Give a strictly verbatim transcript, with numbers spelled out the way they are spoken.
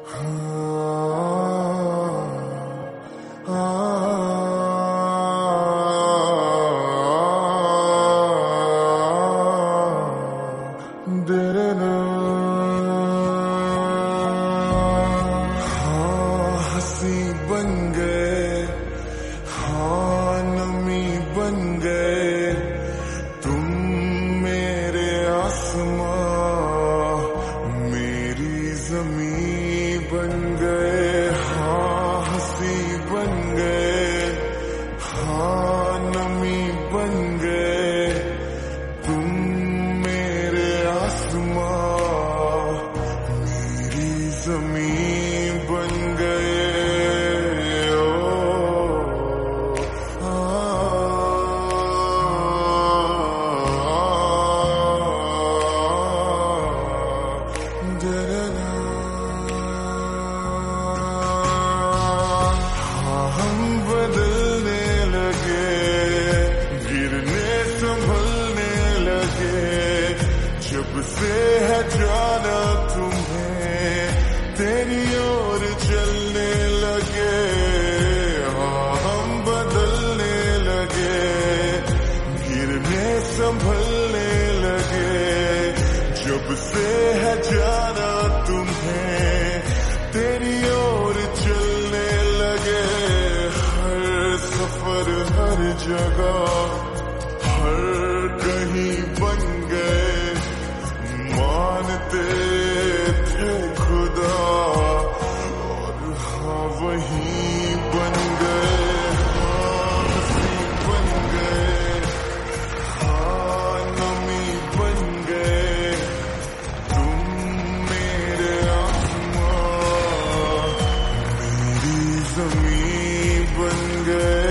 हंसी बन गए, हाँ नमी बन गए, तुम मेरे आसमां मेरी ज़मीं बन गए। हाँ हंसी बन गए, हाँ नमी बन गए, तुम मेरे आसमां मेरी ज़मीं बन गए। जब से है जाना तुम्हें तेरी ओर चलने लगे, हाँ हम बदलने लगे, गिरने संभलने लगे। जब से है जाना तुम्हें तेरी ओर चलने लगे, हर सफर हर जगह हर कहीं बन गए, मानते थे खुदा और हाँ वही बन गए। हाँ हंसी बन गए, हाँ नमी बन गए, तुम मेरे आसमां मेरी ज़मीं बन गए।